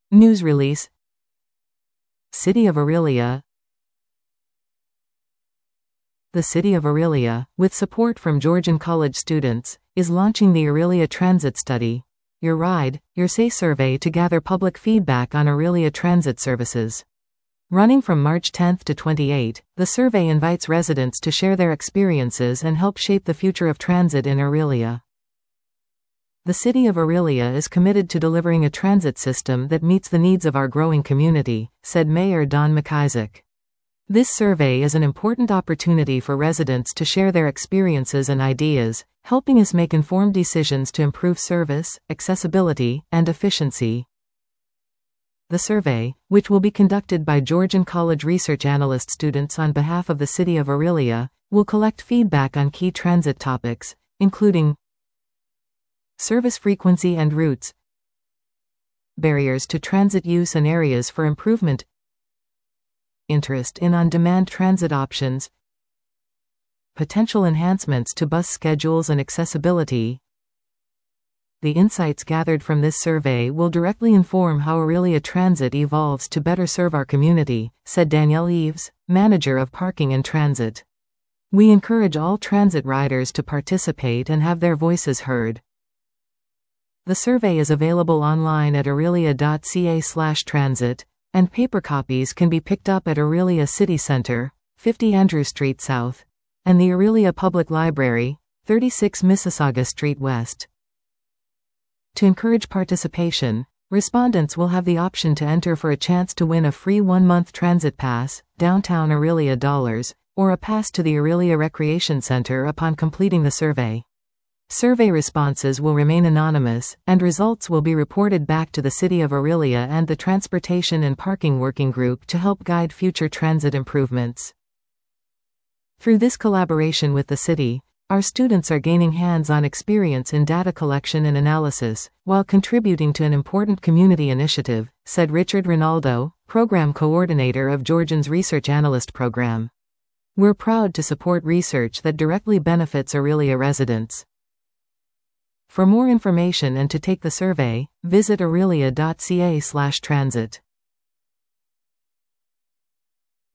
News release. City of Orillia. The City of Orillia, with support from Georgian College students, is launching the Orillia Transit Study, Your Ride, Your Say survey to gather public feedback on Orillia transit services. Running from March 10 to 28, the survey invites residents to share their experiences and help shape the future of transit in Orillia. The City of Orillia is committed to delivering a transit system that meets the needs of our growing community, said Mayor Don McIsaac. This survey is an important opportunity for residents to share their experiences and ideas, helping us make informed decisions to improve service, accessibility, and efficiency. The survey, which will be conducted by Georgian College research analyst students on behalf of the City of Orillia, will collect feedback on key transit topics, including service frequency and routes, barriers to transit use and areas for improvement, interest in on-demand transit options, potential enhancements to bus schedules and accessibility. The insights gathered from this survey will directly inform how Orillia Transit evolves to better serve our community, said Danielle Eves, manager of parking and transit. We encourage all transit riders to participate and have their voices heard. The survey is available online at orillia.ca/transit, and paper copies can be picked up at Orillia City Center, 50 Andrew Street South, and the Orillia Public Library, 36 Mississauga Street West. To encourage participation, respondents will have the option to enter for a chance to win a free 1-month transit pass, downtown Orillia $, or a pass to the Orillia Recreation Center upon completing the survey. Survey responses will remain anonymous, and results will be reported back to the City of Orillia and the Transportation and Parking Working Group to help guide future transit improvements. Through this collaboration with the city, our students are gaining hands-on experience in data collection and analysis, while contributing to an important community initiative, said Richard Rinaldo, Program Coordinator of Georgian's Research Analyst Program. We're proud to support research that directly benefits Orillia residents. For more information and to take the survey, visit orillia.ca/transit.